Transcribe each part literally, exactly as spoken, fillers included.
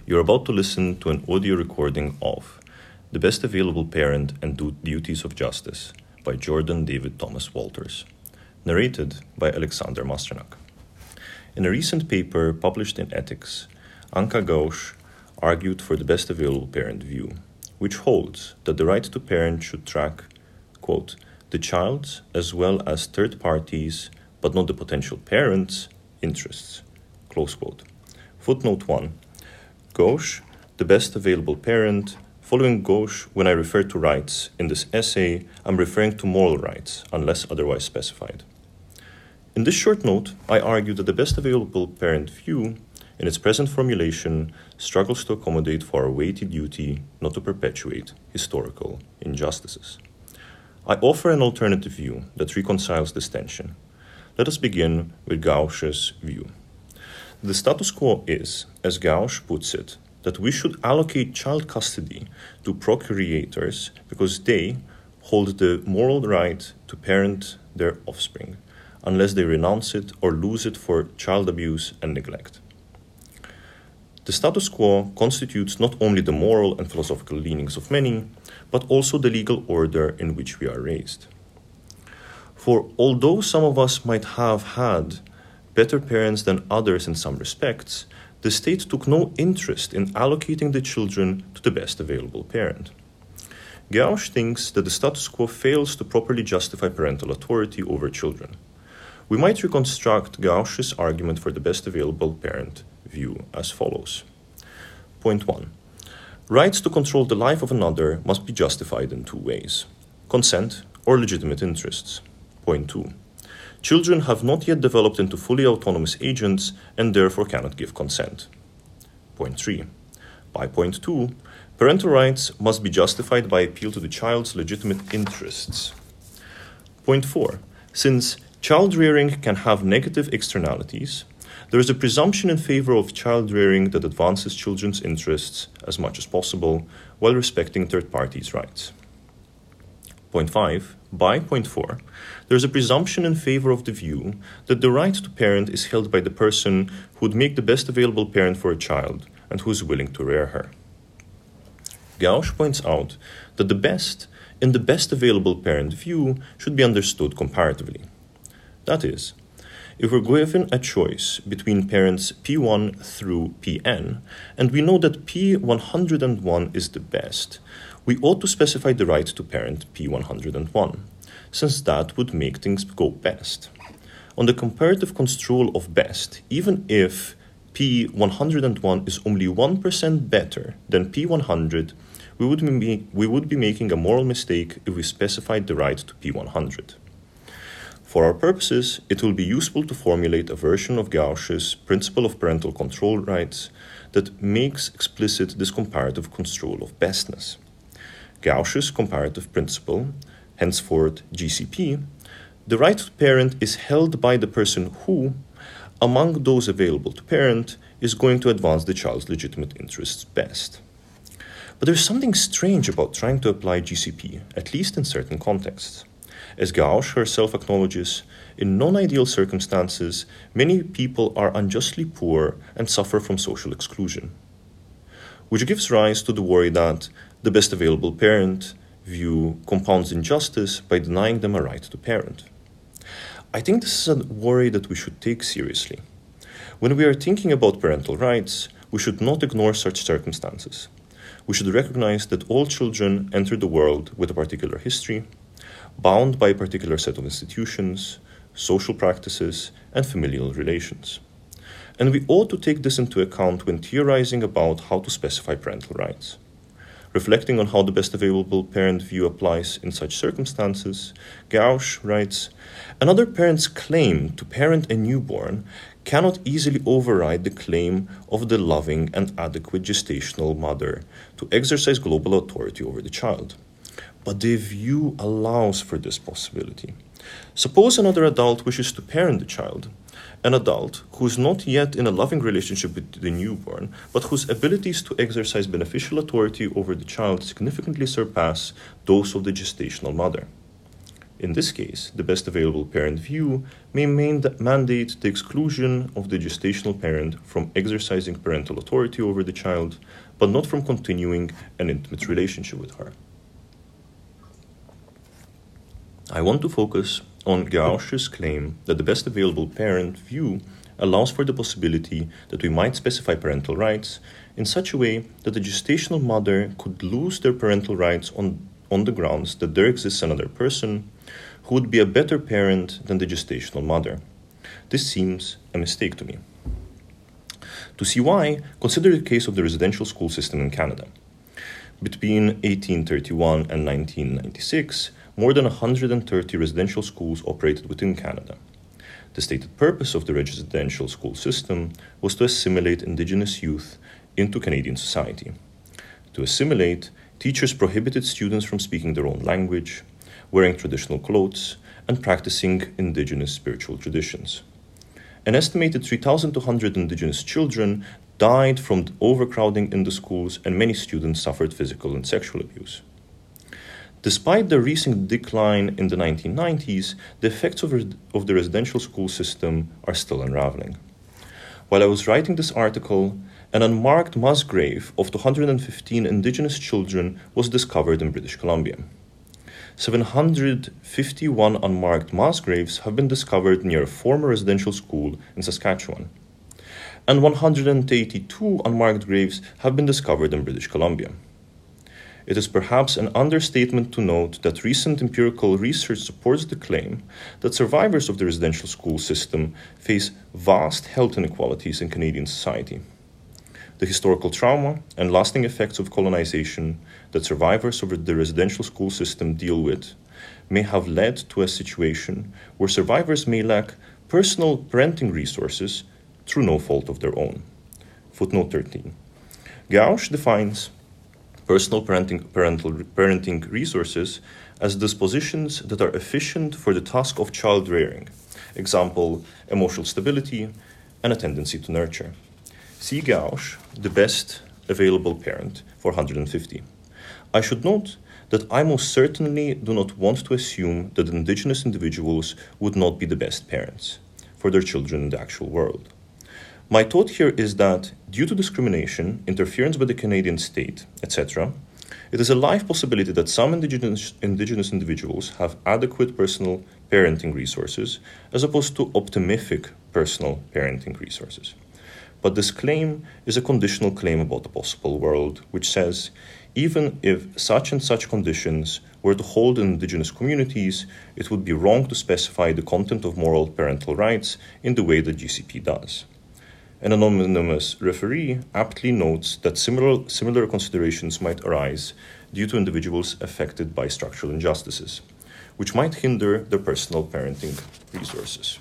You're about to listen to an audio recording of The Best Available Parent and Du- Duties of Justice by Jordan David Thomas Walters, narrated by Alexander Masternak. In a recent paper published in Ethics, Anka Ghosh argued for the best available parent view, which holds that the right to parent should track, quote, the child's as well as third parties, but not the potential parents' interests, close quote. Footnote one. Ghosh, the best available parent. Following Ghosh, when I refer to rights in this essay, I'm referring to moral rights, unless otherwise specified. In this short note, I argue that the best available parent view, in its present formulation, struggles to accommodate for our weighty duty not to perpetuate historical injustices. I offer an alternative view that reconciles this tension. Let us begin with Ghosh's view. The status quo is, as Ghosh puts it, that we should allocate child custody to procurators because they hold the moral right to parent their offspring, unless they renounce it or lose it for child abuse and neglect. The status quo constitutes not only the moral and philosophical leanings of many, but also the legal order in which we are raised. For although some of us might have had better parents than others in some respects, the state took no interest in allocating the children to the best available parent. Ghosh thinks that the status quo fails to properly justify parental authority over children. We might reconstruct Ghosh's argument for the best available parent view as follows. Point one. Rights to control the life of another must be justified in two ways: consent or legitimate interests. Point two. Children have not yet developed into fully autonomous agents and therefore cannot give consent. Point three. By point two, parental rights must be justified by appeal to the child's legitimate interests. Point four. Since child rearing can have negative externalities, there is a presumption in favor of child rearing that advances children's interests as much as possible while respecting third parties' rights. Point five. By point four, there is a presumption in favor of the view that the right to parent is held by the person who would make the best available parent for a child and who is willing to rear her. Ghosh points out that the best in the best available parent view should be understood comparatively. That is, if we're given a choice between parents P one through P n, and we know that P one hundred one is the best, we ought to specify the right to parent P one hundred one, since that would make things go best. On the comparative construal of best, even if P one hundred one is only one percent better than P one hundred, we would, be, we would be making a moral mistake if we specified the right to P one hundred. For our purposes, it will be useful to formulate a version of Ghosh's principle of parental control rights that makes explicit this comparative construal of bestness. Ghosh's comparative principle, henceforth G C P, the right to parent is held by the person who, among those available to parent, is going to advance the child's legitimate interests best. But there's something strange about trying to apply G C P, at least in certain contexts. As Ghosh herself acknowledges, in non-ideal circumstances, many people are unjustly poor and suffer from social exclusion, which gives rise to the worry that the best available parent view compounds injustice by denying them a right to parent. I think this is a worry that we should take seriously. When we are thinking about parental rights, we should not ignore such circumstances. We should recognize that all children enter the world with a particular history, bound by a particular set of institutions, social practices, and familial relations. And we ought to take this into account when theorizing about how to specify parental rights. Reflecting on how the best available parent view applies in such circumstances, Ghosh writes, another parent's claim to parent a newborn cannot easily override the claim of the loving and adequate gestational mother to exercise global authority over the child. But the view allows for this possibility. Suppose another adult wishes to parent the child, an adult who is not yet in a loving relationship with the newborn, but whose abilities to exercise beneficial authority over the child significantly surpass those of the gestational mother. In this case, the best available parent view may mandate the exclusion of the gestational parent from exercising parental authority over the child, but not from continuing an intimate relationship with her. I want to focus on Gauch's claim that the best available parent view allows for the possibility that we might specify parental rights in such a way that the gestational mother could lose their parental rights on, on the grounds that there exists another person who would be a better parent than the gestational mother. This seems a mistake to me. To see why, consider the case of the residential school system in Canada. Between eighteen thirty-one and nineteen ninety-six, more than one hundred thirty residential schools operated within Canada. The stated purpose of the residential school system was to assimilate Indigenous youth into Canadian society. To assimilate, teachers prohibited students from speaking their own language, wearing traditional clothes, and practicing Indigenous spiritual traditions. An estimated three thousand two hundred Indigenous children died from overcrowding in the schools, and many students suffered physical and sexual abuse. Despite the recent decline in the nineteen nineties, the effects of, res- of the residential school system are still unraveling. While I was writing this article, an unmarked mass grave of two hundred fifteen Indigenous children was discovered in British Columbia. seven hundred fifty-one unmarked mass graves have been discovered near a former residential school in Saskatchewan, and one hundred eighty-two unmarked graves have been discovered in British Columbia. It is perhaps an understatement to note that recent empirical research supports the claim that survivors of the residential school system face vast health inequalities in Canadian society. The historical trauma and lasting effects of colonization that survivors of the residential school system deal with may have led to a situation where survivors may lack personal parenting resources through no fault of their own. Footnote thirteen. Gauch defines personal parenting, parental parenting resources as dispositions that are efficient for the task of child rearing, example, emotional stability and a tendency to nurture. See Gauch, the best available parent, four hundred fifty. I should note that I most certainly do not want to assume that Indigenous individuals would not be the best parents for their children in the actual world. My thought here is that, due to discrimination, interference by the Canadian state, et cetera, it is a live possibility that some indigenous, indigenous individuals have adequate personal parenting resources as opposed to optimific personal parenting resources. But this claim is a conditional claim about the possible world, which says, even if such and such conditions were to hold in Indigenous communities, it would be wrong to specify the content of moral parental rights in the way that G C P does. An anonymous referee aptly notes that similar, similar considerations might arise due to individuals affected by structural injustices, which might hinder their personal parenting resources.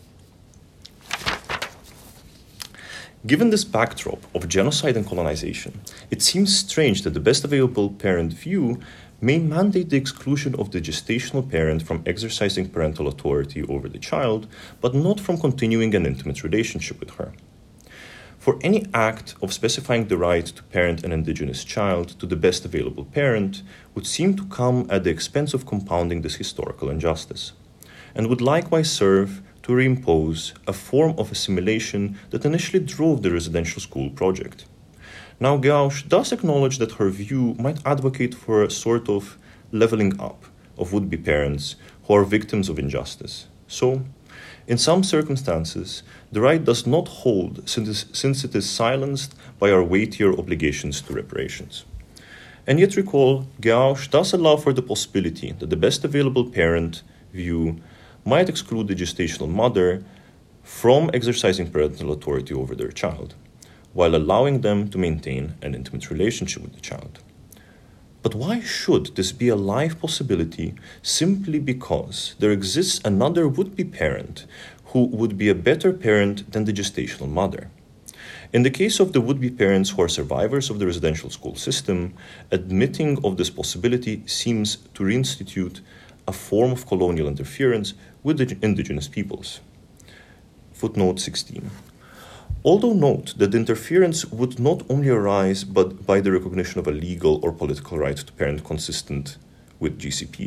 Given this backdrop of genocide and colonization, it seems strange that the best available parent view may mandate the exclusion of the gestational parent from exercising parental authority over the child, but not from continuing an intimate relationship with her. For any act of specifying the right to parent an Indigenous child to the best available parent would seem to come at the expense of compounding this historical injustice, and would likewise serve to reimpose a form of assimilation that initially drove the residential school project. Now, Gauch does acknowledge that her view might advocate for a sort of leveling up of would-be parents who are victims of injustice. So, in some circumstances, the right does not hold since, since it is silenced by our weightier obligations to reparations. And yet recall, Gauch does allow for the possibility that the best available parent view might exclude the gestational mother from exercising parental authority over their child, while allowing them to maintain an intimate relationship with the child. But why should this be a live possibility simply because there exists another would-be parent who would be a better parent than the gestational mother? In the case of the would-be parents who are survivors of the residential school system, admitting of this possibility seems to reinstitute a form of colonial interference with the Indigenous peoples. Footnote sixteen. Although note that the interference would not only arise but by the recognition of a legal or political right to parent consistent with G C P,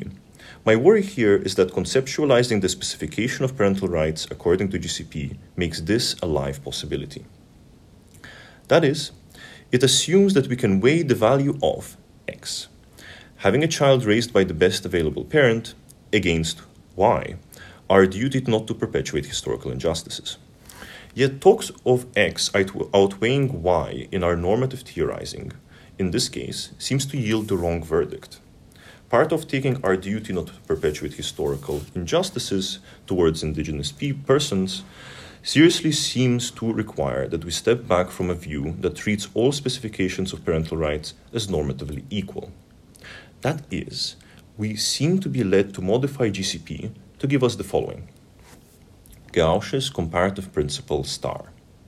My worry here is that conceptualizing the specification of parental rights according to G C P makes this a live possibility. That is, it assumes that we can weigh the value of X, having a child raised by the best available parent, against Y, our duty not to perpetuate historical injustices. Yet talks of X outweighing Y in our normative theorizing, in this case, seems to yield the wrong verdict. Part of taking our duty not to perpetuate historical injustices towards indigenous pe- persons seriously seems to require that we step back from a view that treats all specifications of parental rights as normatively equal. That is, we seem to be led to modify G C P to give us the following: Gauch's comparative principle star,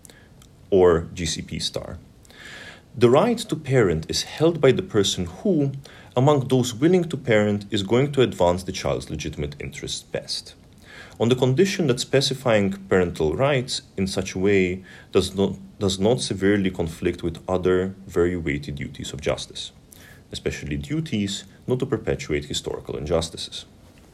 or G C P star. The right to parent is held by the person who, among those willing to parent, is going to advance the child's legitimate interests best, on the condition that specifying parental rights in such a way does not, does not severely conflict with other very weighty duties of justice, especially duties not to perpetuate historical injustices.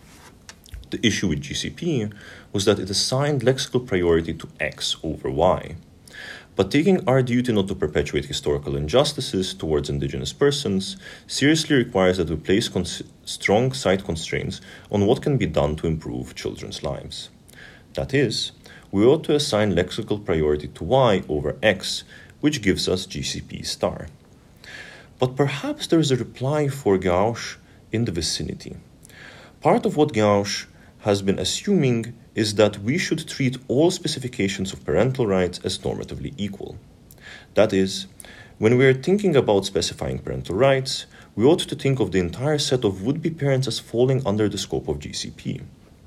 The issue with G C P was that it assigned lexical priority to X over Y. But taking our duty not to perpetuate historical injustices towards indigenous persons seriously requires that we place cons- strong side constraints on what can be done to improve children's lives. That is, we ought to assign lexical priority to Y over X, which gives us G C P star. But perhaps there is a reply for Gauch in the vicinity. Part of what Gauch has been assuming is that we should treat all specifications of parental rights as normatively equal. That is, when we are thinking about specifying parental rights, we ought to think of the entire set of would-be parents as falling under the scope of G C P.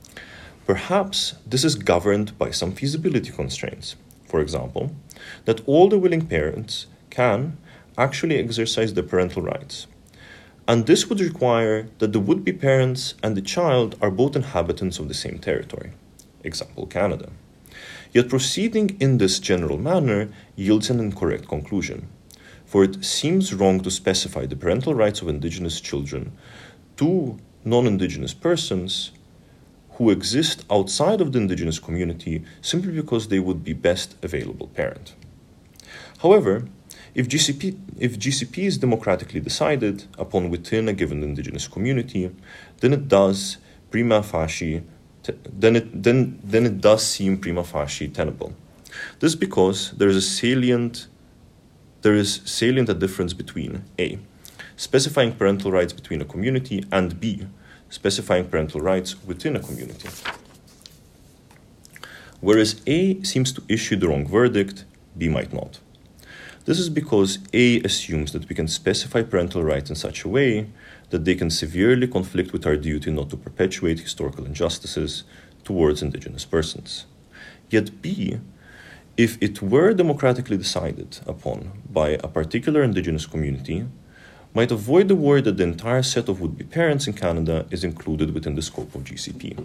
Perhaps this is governed by some feasibility constraints. For example, that all the willing parents can actually exercise their parental rights. And this would require that the would-be parents and the child are both inhabitants of the same territory. Example, Canada. Yet proceeding in this general manner yields an incorrect conclusion, for it seems wrong to specify the parental rights of indigenous children to non-indigenous persons who exist outside of the indigenous community simply because they would be best available parent. However, If G C P, if G C P is democratically decided upon within a given indigenous community, then it does prima facie, then it then then it does seem prima facie tenable. This is because there is a salient there is salient a difference between A, specifying parental rights between a community, and B, specifying parental rights within a community. Whereas A seems to issue the wrong verdict, B might not. This is because A assumes that we can specify parental rights in such a way that they can severely conflict with our duty not to perpetuate historical injustices towards indigenous persons. Yet B, if it were democratically decided upon by a particular indigenous community, might avoid the worry that the entire set of would-be parents in Canada is included within the scope of G C P.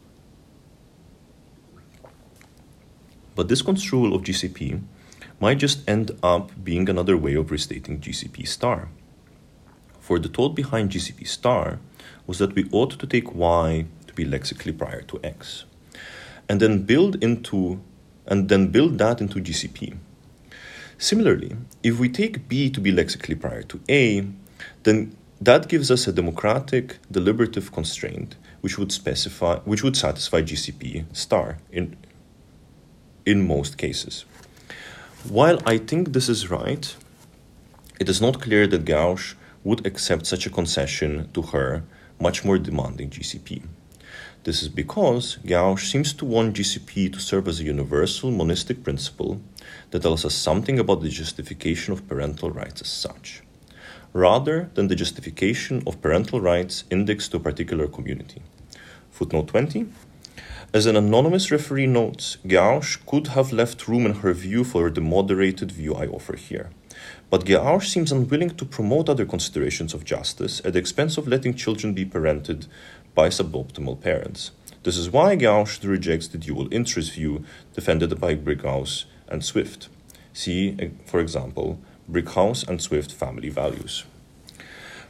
But this construal of G C P might just end up being another way of restating G C P star. For the thought behind G C P star was that we ought to take Y to be lexically prior to X, and then build into and then build that into G C P. Similarly, if we take B to be lexically prior to A, then that gives us a democratic, deliberative constraint which would specify which would satisfy G C P star in in most cases. While I think this is right, it is not clear that Gauch would accept such a concession to her much more demanding G C P. This is because Gauch seems to want G C P to serve as a universal monistic principle that tells us something about the justification of parental rights as such, rather than the justification of parental rights indexed to a particular community. Footnote twenty. As an anonymous referee notes, Gauch could have left room in her view for the moderated view I offer here. But Gauch seems unwilling to promote other considerations of justice at the expense of letting children be parented by suboptimal parents. This is why Gauch rejects the dual interest view defended by Brighouse and Swift. See, for example, Brighouse and Swift family values.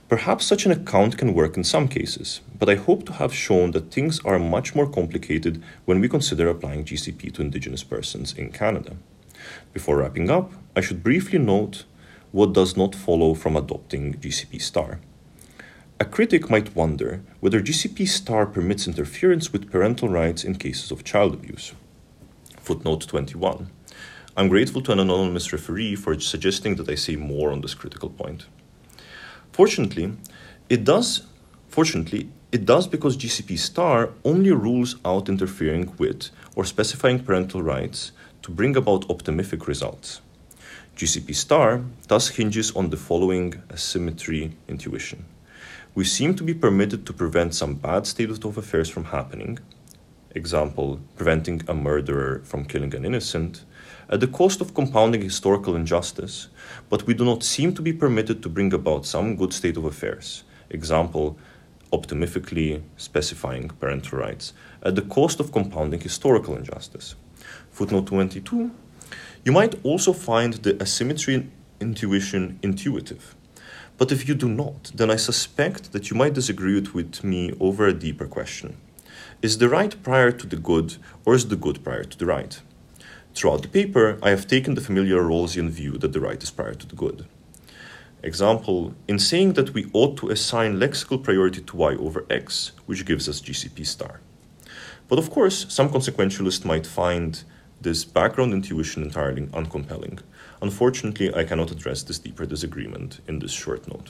Perhaps such an account can work in some cases, but I hope to have shown that things are much more complicated when we consider applying G C P to Indigenous persons in Canada. Before wrapping up, I should briefly note what does not follow from adopting G C P star. A critic might wonder whether G C P star permits interference with parental rights in cases of child abuse. Footnote twenty-one. I'm grateful to an anonymous referee for suggesting that I say more on this critical point. Fortunately, it does, fortunately, it does because G C P star only rules out interfering with or specifying parental rights to bring about optimific results. G C P star thus hinges on the following asymmetry intuition. We seem to be permitted to prevent some bad state of affairs from happening, example, preventing a murderer from killing an innocent, at the cost of compounding historical injustice, but we do not seem to be permitted to bring about some good state of affairs, example, optimifically specifying parental rights, at the cost of compounding historical injustice. Footnote twenty-two. You might also find the asymmetry intuition intuitive. But if you do not, then I suspect that you might disagree with me over a deeper question. Is the right prior to the good, or is the good prior to the right? Throughout the paper, I have taken the familiar Rawlsian view that the right is prior to the good. Example, in saying that we ought to assign lexical priority to y over x, which gives us G C P star. But of course, some consequentialists might find this background intuition entirely uncompelling. Unfortunately, I cannot address this deeper disagreement in this short note.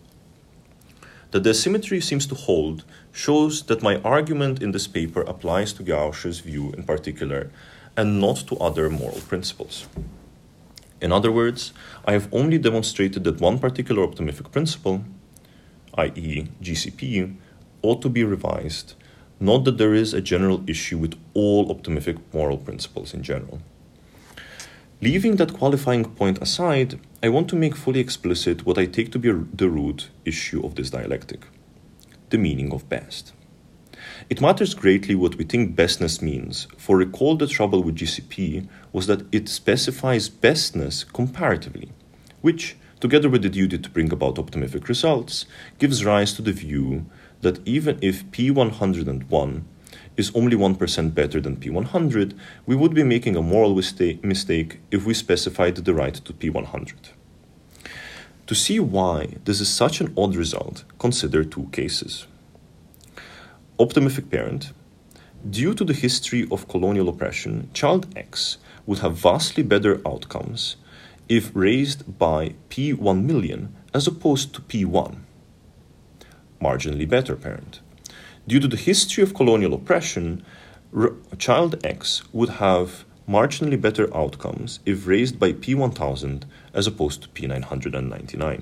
That the asymmetry seems to hold shows that my argument in this paper applies to Gauch's view in particular and not to other moral principles. In other words, I have only demonstrated that one particular optimific principle, that is G C P, ought to be revised, not that there is a general issue with all optimific moral principles in general. Leaving that qualifying point aside, I want to make fully explicit what I take to be the root issue of this dialectic, the meaning of best. It matters greatly what we think bestness means, for recall the trouble with G C P was that it specifies bestness comparatively, which, together with the duty to bring about optimific results, gives rise to the view that even if P one hundred one is only one percent better than P one hundred, we would be making a moral mistake if we specified the right to P one hundred. To see why this is such an odd result, consider two cases. Optimific parent. Due to the history of colonial oppression, child X would have vastly better outcomes if raised by P one million as opposed to P one. Marginally better parent. Due to the history of colonial oppression, r- child X would have marginally better outcomes if raised by P one thousand as opposed to P nine hundred ninety-nine.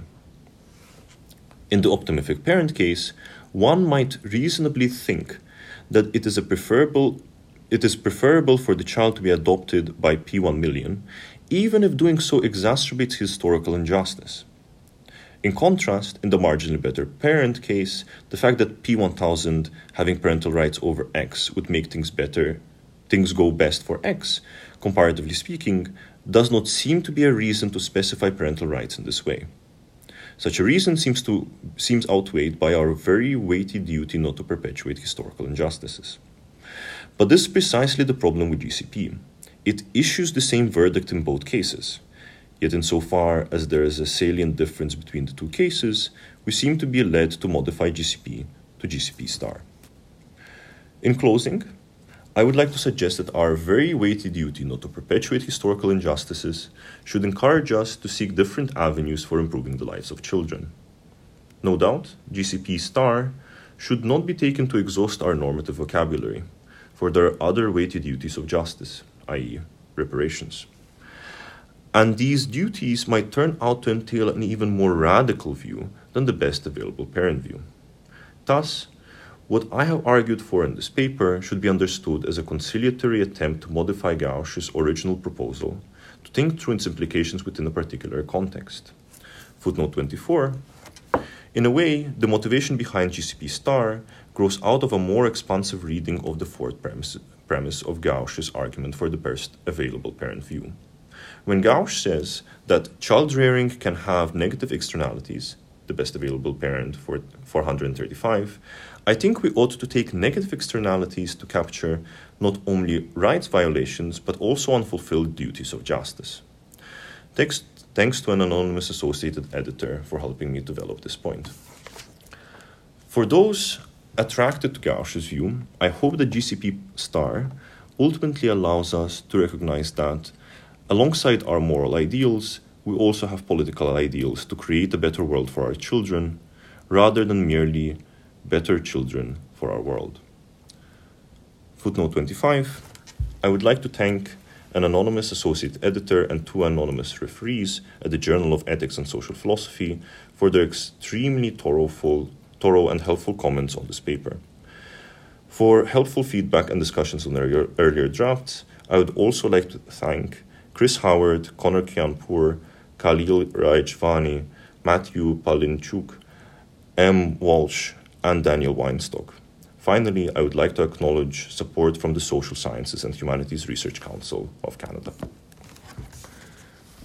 In the optimific parent case, one might reasonably think that it is a preferable it is preferable for the child to be adopted by P one million, even if doing so exacerbates historical injustice. In contrast, in the marginally better parent case, the fact that P one thousand having parental rights over X would make things better, things go best for X, comparatively speaking, does not seem to be a reason to specify parental rights in this way. Such a reason seems to seems outweighed by our very weighty duty not to perpetuate historical injustices. But this is precisely the problem with G C P. It issues the same verdict in both cases. Yet insofar as there is a salient difference between the two cases, we seem to be led to modify G C P to G C P star. In closing, I would like to suggest that our very weighty duty not to perpetuate historical injustices should encourage us to seek different avenues for improving the lives of children. No doubt, G C P star should not be taken to exhaust our normative vocabulary, for there are other weighty duties of justice, that is, reparations. And these duties might turn out to entail an even more radical view than the best available parent view. Thus, what I have argued for in this paper should be understood as a conciliatory attempt to modify Gauch's original proposal, to think through its implications within a particular context. Footnote twenty-four. In a way, the motivation behind G C P star grows out of a more expansive reading of the fourth premise, premise of Gauch's argument for the best available parent view. When Gauch says that child rearing can have negative externalities, the best available parent for four hundred thirty-five, I think we ought to take negative externalities to capture not only rights violations, but also unfulfilled duties of justice. Thanks, thanks to an anonymous associated editor for helping me develop this point. For those attracted to Gauch's view, I hope the G C P star ultimately allows us to recognize that, alongside our moral ideals, we also have political ideals to create a better world for our children, rather than merely better children for our world. Footnote twenty-five. I would like to thank an anonymous associate editor and two anonymous referees at the Journal of Ethics and Social Philosophy for their extremely thorough, thorough and helpful comments on this paper. For helpful feedback and discussions on earlier, earlier drafts, I would also like to thank Chris Howard, Connor Kianpour, Khalil Rajvani, Matthew Palinchuk, M. Walsh, and Daniel Weinstock. Finally, I would like to acknowledge support from the Social Sciences and Humanities Research Council of Canada.